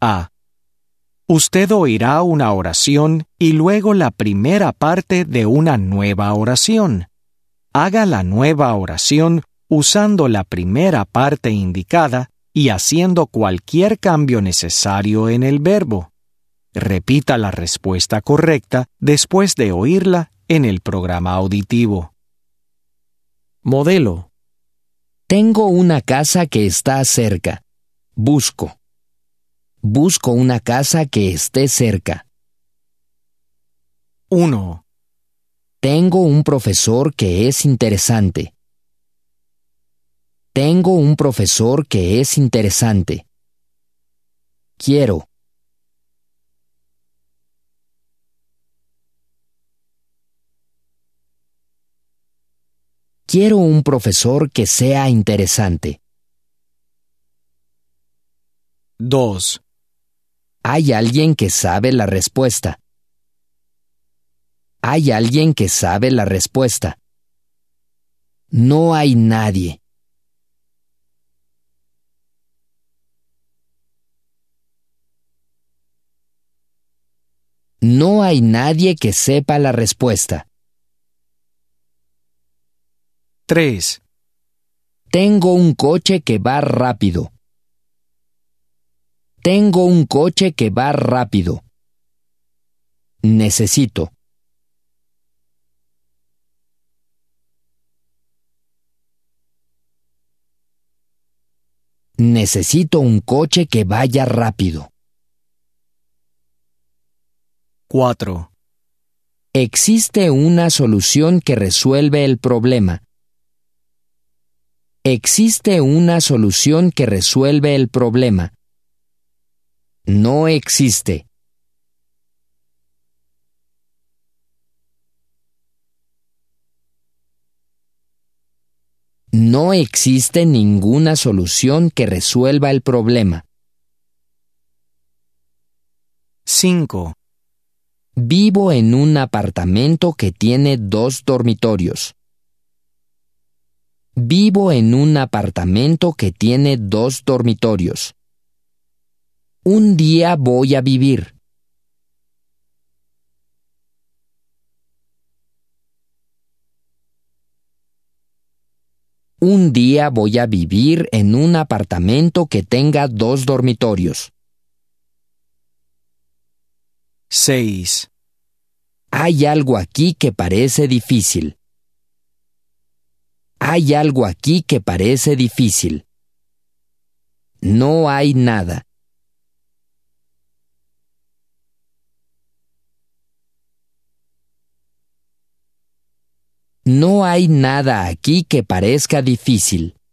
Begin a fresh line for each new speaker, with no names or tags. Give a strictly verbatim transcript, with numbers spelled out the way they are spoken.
A. Usted oirá una oración y luego la primera parte de una nueva oración. Haga la nueva oración usando la primera parte indicada y haciendo cualquier cambio necesario en el verbo. Repita la respuesta correcta después de oírla en el programa auditivo. Modelo.
Tengo una casa que está cerca. Busco. Busco una casa que esté cerca.
uno.
Tengo un profesor que es interesante. Tengo un profesor que es interesante. Quiero. Quiero un profesor que sea interesante.
dos.
Hay alguien que sabe la respuesta. Hay alguien que sabe la respuesta. No hay nadie. No hay nadie que sepa la respuesta.
tres.
Tengo un coche que va rápido. Tengo un coche que va rápido. Necesito. Necesito un coche que vaya rápido.
cuatro.
Existe una solución que resuelve el problema. Existe una solución que resuelve el problema. No existe. No existe ninguna solución que resuelva el problema.
cinco.
Vivo en un apartamento que tiene dos dormitorios. Vivo en un apartamento que tiene dos dormitorios. Un día voy a vivir. Un día voy a vivir en un apartamento que tenga dos dormitorios.
seis.
Hay algo aquí que parece difícil. Hay algo aquí que parece difícil. No hay nada. No hay nada aquí que parezca difícil.